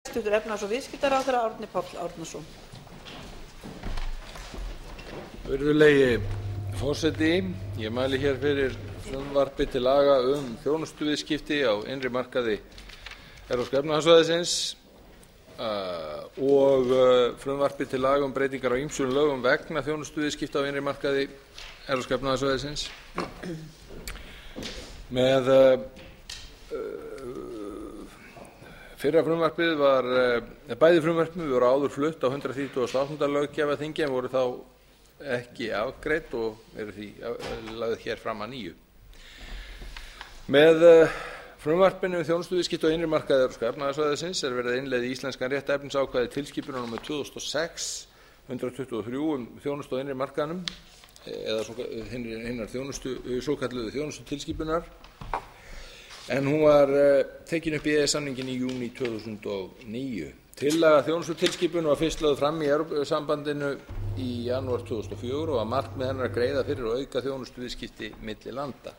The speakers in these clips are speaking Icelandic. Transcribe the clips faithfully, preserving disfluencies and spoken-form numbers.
hæstvirtur efnahags- og viðskiptaráðherra Árni Páll Árnason. Virðulegi forseti, ég mæli hér fyrir frumvarpi til laga um þjónustuviðskipti á innri markaði Evrópska efnahagssvæðisins uh, og uh, frumvarpi til laga um breytingar á ýmsum lögum vegna þjónustuviðskipta á innri markaði Evrópska efnahagssvæðisins. Með uh, uh, fyrra frumvarpið var uh, bæði frumvarpið voru áður flutt á hundrað þrítugasta og áttunda löggjafarþingi en voru þá ekki afgreidd og eru því lagðir hér fram að nýju. Með uh, frumvarpinu um þjónustuviðskipti á innri markaði Evrópska efnahagssvæðisins er verið að innleiða í íslenskan rétt efnisákvæði tilskipunar númer tvö þúsund og sex hundrað tuttugu og þrjú um þjónustu á innri markaðnum eða hinnar þjónustu svokölluðu þjónustutilskipunar en hún var uh, tekin upp í E E S-samninginn í júní tvö þúsund og níu. Tillaga þjónustutilskipun var fyrst lögð fram í Evrópusambandinu í janúar tvö þúsund og fjögur og var markmið hennar að greiða fyrir og auka þjónustuviðskipti milli landa.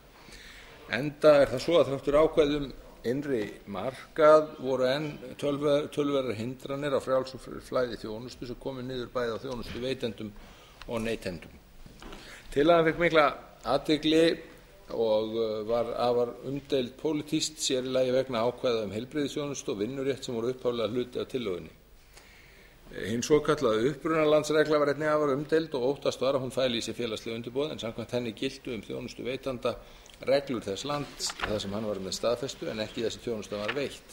Enda er það svo að þáttur ákvæðum innri markað voru enn töluverðar hindranir á frjálsu flæði þjónustu sem komu niður bæði á þjónustuveitendum og neytendum. Tillagan fékk mikla athygli og var afar umdeild pólitískt sér í lagi vegna ákvæða um heilbrigðisþjónustu og vinnurétt sem voru upphaflega hluti af tillögunni. Hin svokallaða upprunalandsregla var einnig afar umdeild og óttast var að hún fæli í sér félagsleg undirboð en samkvæmt henni giltu um þjónustuveitanda reglur þess lands þar sem hann var með staðfestu en ekki þessi þjónusta var veitt.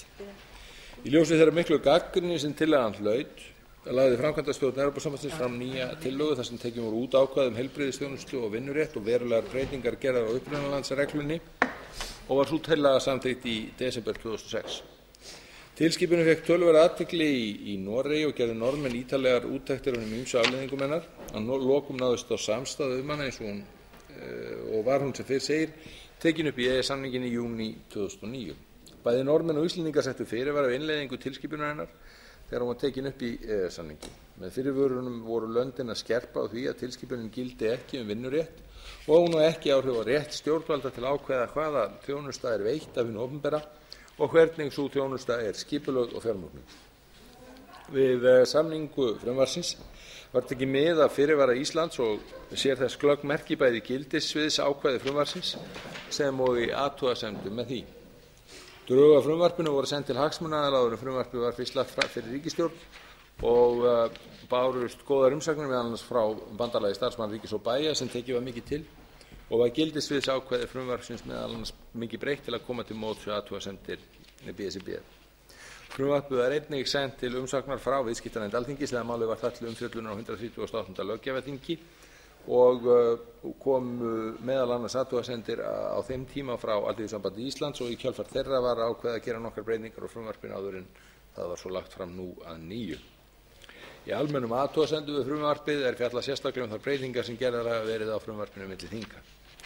Í ljósi þeirra miklu gagnrýni sem tillagan hlaut lagði framkvæmdastjórn Evrópusambandsins fram nýja tillögu þar sem tekin voru út ákvæði um heilbrigðisþjónustu og vinnurétt og verulegar breytingar gerðar á upprunalandsreglunni og var sú tillaga samþykkt í desember tvö þúsund og sex. Tilskipunin fékk töluverða athygli í, í Noregi og gerði Norðmenn ítarlegar úttektir um ýmsu afleiðingum hennar. Að lokum náðist á samstaða um hana eins og hún uh, og var hún sem fyrr segir tekin upp í E E S-samninginn í júní tvö þúsund og níu. Bæði Norðmenn og Íslendingar settu fyrirvara við innleiðingu tilskipunarinnar þegar hún var tekin upp í E E S-samninginn. Með fyrirvörunum voru löndin að skerpa á því að tilskipunin gildi ekki um vinnurétt og hún á ekki áhrif á rétt stjórnvalda til að ákveða hvaða þjónusta er veitt af hinu opinbera og hvernig sú þjónusta er skipulögð og fjármögnuð. Við samningu frumvarpsins var tekið mið af fyrirvara Íslands og sér þess glögg merki bæði gildissviðs ákvæði frumvarpsins sem og í athugasemdum með því. Drög að frumvarpinu voru send til hagsmunaaðila áður en frumvarpið var fyrst lagt fram fyrir ríkisstjórn og uh, bárust góðar umsagnir meðal annars frá bandalagi starfsmanna ríkis og bæja sem tekið var mikið til og var gildissviðs ákvæði frumvarpsins meðal annars mikið breytt til að koma til móts við athugasemdir B S R B. Frumvarpið var einnig sent til umsagnar frá viðskiptanefnd Alþingis þegar málið var þar til umfjöllunar á hundrað þrítugasta og áttunda löggjafarþingi og kom meðal annars athugasemdir á þeim tíma frá Alþýðusambandi Íslands og í kjölfar þeirra var ákveðið að gera nokkrar breytingar á frumvarpinu áður en það var svo lagt fram nú að nýju. Í almennum athugasemdum við frumvarpið er fjallað sérstaklega um þær breytingar sem gerðar hafa verið á frumvarpinu milli þinga.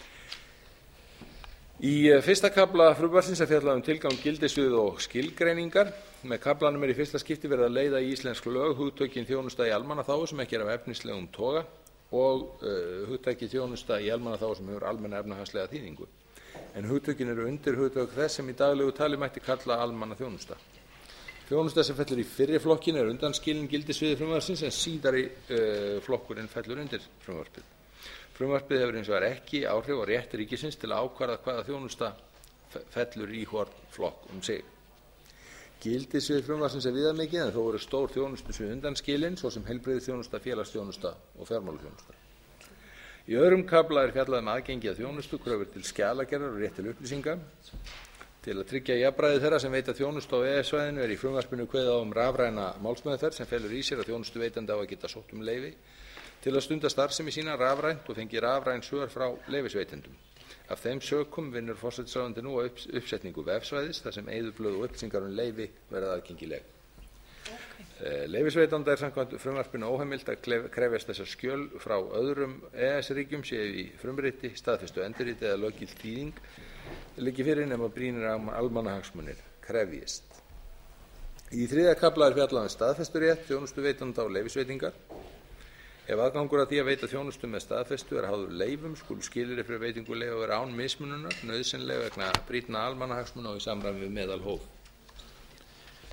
Í fyrsta kafla frumvarpsins er fjallað um tilgang, gildissvið og skilgreiningar. Með kaflanum er í fyrsta skipti verið að leiða í íslensk lög hugtökin þjónusta í almannaþágu sem ekki er af efnislegum toga og uh, hugtækið þjónusta í almannaþágu sem hefur almenna efnahagslega þýðingu. En hugtökin eru undir hugtök þess sem í daglegu tali mætti kalla almannaþjónusta. Þjónusta sem fellur í fyrri flokkin er undanskilin gildissviði frumvarpsins en síðari uh, flokkurinn fellur undir frumvarpið. Frumvarpið hefur hins vegar ekki áhrif á rétt ríkisins til að ákvarða hvaða þjónusta fellur í hvorn flokk um sig. Gildissvið frumvarpsins er viðamikið en þó eru stór þjónustusvið undanskilin svo sem heilbrigðisþjónusta, félagsþjónusta og fjármálaþjónusta. Í öðrum kafla er fjallað um aðgengi að þjónustu, kröfur til skjalagerðar og rétt til upplýsinga. Til að tryggja jafnræði þeirra sem veita þjónustu á E E S-svæðinu er í frumvarpinu kveðið á um rafræna málsmeðferð sem felur í sér að þjónustuveitandi á að geta sótt um leyfi til að stunda starfsemi sína rafrænt og fengi rafræn svör frá leyfisveitendum. Af þeim sökum vinnur forsætisráðuneytið nú á uppsetningu vefsvæðis þar sem eyðublöð og upplýsingar um leyfi verða aðgengileg. Okay. Leyfisveitanda er samkvæmt frumvarpinu óheimilt að krefjast þessar skjöl frá öðrum E E S-ríkjum séu í frumriti, staðfestu endurriti eða löggild þýðing liggi fyrir nema brýnir almannahagsmunir krefjist. Í þriðja kafla er fjallað um staðfesturétt þjónustuveitanda og leyfisveitingar. Ef aðgangur að því að veita þjónustu með staðfestu er háður leyfum skulu skilyrði fyrir veitingu leyfa vera án mismununar, nauðsynleg vegna brýnna almannahagsmuna og í samræmi við meðalhóf.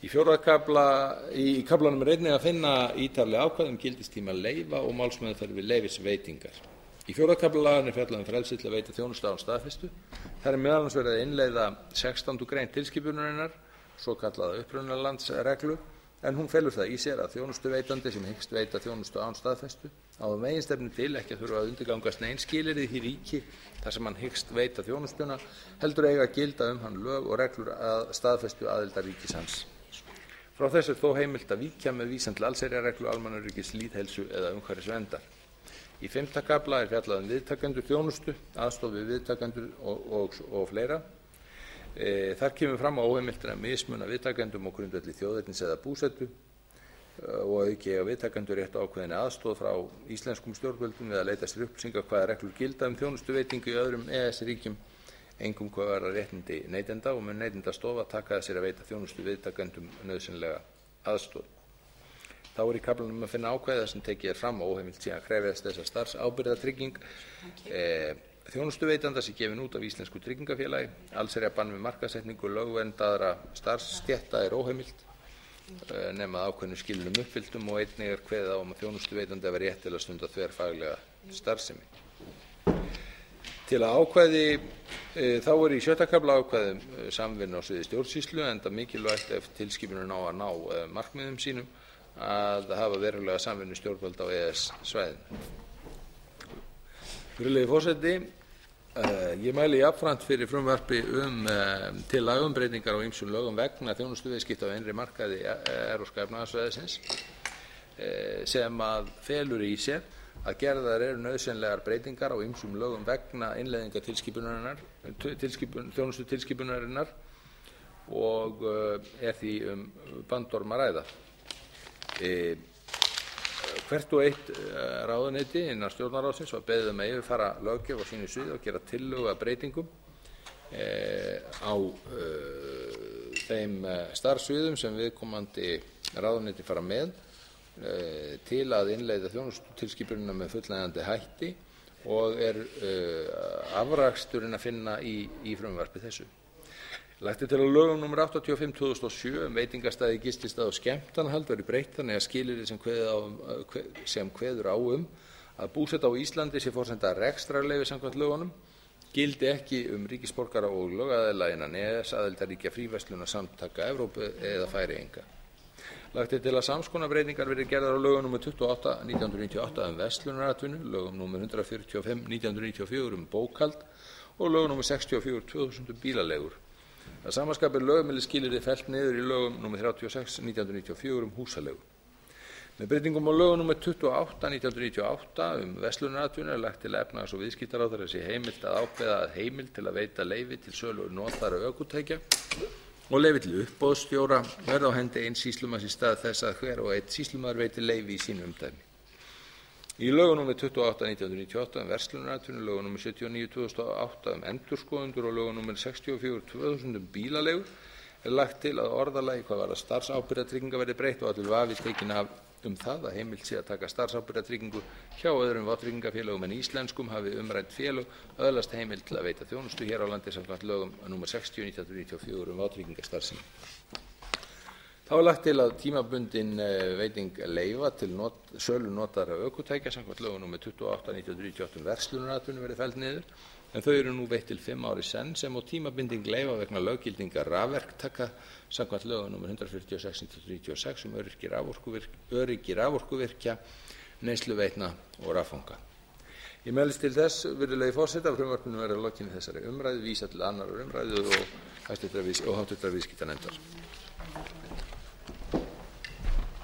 Í fjórða kafla, í kaflanum er einnig að finna ítarleg ákvæði um gildistíma leyfa og málsmeðferð við leyfisveitingar. Í fjórða kafla laganna er fjallað um frelsi til að veita þjónustu án staðfestu. Þar er meðal annars verið að innleiða sextándu grein tilskipunarinnar, svokallaða upprunalandsreglu, en hún felur það í sér að þjónustuveitandi sem hyggst veita þjónustu án staðfestu á það meginstefnu til ekki að þurfa að undirgangast nein skilyrði í því ríki þar sem hann hyggst veita þjónustuna, heldur eiga að gilda um hann lög og reglur að staðfestu aðildarríkis hans. Frá þessu er þó heimilt að víkja með vísan til allsherjarreglu, almannaöryggis, lýðheilsu eða umhverfisverndar. Í fimmta kafla er fjallað um viðtakendur þjónustu, aðstoð við viðtakendur og, og, og fleira. E, þar kemur fram að óheimilt er að mismuna viðtakendum á grundvelli þjóðernis eða búsetu og auki eiga viðtakendur rétt á ákveðinni aðstoð frá íslenskum stjórnvöldum við að leita sér upplýsinga hvaða reglur gilda um þjónustuveitingu í öðrum E E S-ríkjum, einkum hvað varðar réttindi neytenda, og mun Neytendastofa taka að sér að veita þjónustu viðtakendum nauðsynlega aðstoð. Þá er í kaflanum að finna ákvæði sem tekið er fram og óheimilt sé að krefjast þess að starfsábyrgðartrygging e, þjónustuveitanda sé gefin út af íslensku tryggingafélagi. Allsherjarbann við markaðssetningu lögverndaðra starfsstétta er óheimilt nema að ákveðnum skilyrðum uppfylltum, og einnig er kveðið á um að þjónustuveitandi hafi rétt til að stunda þverfaglega starfsemi. Til að ákvæði e, þá er í sjötta kafla ákvæði um samvinnu á sviði stjórnsýslu, enda mikilvægt ef tilskipunin á að ná e, markmiðum sínum að hafa verulega samvinnu stjórnvalda á E E S-svæðinu. Virðulegi forseti, uh, ég mæli jafnframt fyrir frumvarpi um uh, til lagaumbreytingar á ýmsum lögum vegna þjónustuviðskipta á innri markaði Evrópska efnahagssvæðisins, uh, sem að felur í sér að gerðar eru nauðsynlegar breytingar á ýmsum lögum vegna innleiðingar tilskipunarinnar, tilskipun, þjónustutilskipunarinnar, og uh, er því um bandorm að ræða. E, hvert og eitt ráðuneyti innan stjórnarráðsins var beðið um að yfirfara löggjöf á sínu sviði og gera tillögu að breytingum e, á e, þeim starfssviðum sem viðkomandi ráðuneyti fara með e, til að innleiða þjónustutilskipunina með fullnægjandi hætti, og er e, afraksturinn að finna í, í frumvarpi þessu. Lagt er til að lögum númer áttatíu og fimm tvö þúsund og sjö um veitingastaði, gististaði og skemmtanahald verði breytt þannig að skilyrði sem, á, sem kveður á um að búseta á Íslandi sé forsenda rekstrarleyfi samkvæmt lögunum gildi ekki um ríkisborgara og lögaðila innan E E S, aðildarríkja fríverslunarsamtaka Evrópu eða Færeyinga. Lagt er til að sams konar breytingar verði gerðar á lögum númer tuttugu og átta nítján hundruð níutíu og átta um verslunaratvinnu, lögum númer hundrað fjörutíu og fimm nítján hundruð níutíu og fjögur um bókhald og lögum númer sextíu og fjögur tvö þúsund um bílaleigur. Að sama skapi er lögheimili skilyrði fellt niður í lögum númer þrjátíu og sex nítján hundruð níutíu og fjögur um húsaleigu. Með breytingum á lögum númer tuttugu og átta nítján hundruð níutíu og átta um verslunaratvinnu er lagt til að efnahags- og viðskiptaráðherra sé heimilt að ákveða að heimild til að veita leyfi til sölu notaðra ökutækja og leyfi til uppboðsstjóra verði á hendi eins sýslumanns í stað þess að hver og einn sýslumaður veiti leyfi í sínu umdæmi. Í lögum númer tuttugu og átta nítján hundruð níutíu og átta um verslunaratvinnu, lögum númer sjötíu og níu tvö þúsund og átta um endurskoðendur og lögum númer sextíu og fjögur tvö þúsund um bílaleigu er lagt til að orðalagi hvað varðar starfsábyrgðartrygginga verði breytt og allur vafi tekinn af um það að heimilt sé að taka starfsábyrgðartryggingu hjá öðrum vátryggingafélögum en íslenskum hafi umrædd félög öðlast heimild til að veita þjónustu hér á landi samkvæmt lögum númer sextíu nítján hundruð níutíu og fjögur um vátryggingastarfsemi. Þá er lagt til að tímabundin veiting leyfa til not, sölu notaðra ökutækja samkvæmt lögum númer tuttugu og átta nítján hundruð níutíu og átta um verslunaratvinnu verði felld niður, en þau eru nú veitt til fimm ára í senn, sem og tímabinding leyfa vegna löggildingar rafverktaka samkvæmt lögum númer hundrað fjörutíu og sex nítján hundruð níutíu og sex um öryggi raforkuvirkja, öryggi raforkuvirkja, neysluveitna og raffanga. Ég mælist til þess, virðulegi forseti, að frumvarpinu verði að lokinni þessari umræðu vísað til annarrar umræðu og háttvirtrar viðskiptanefndar.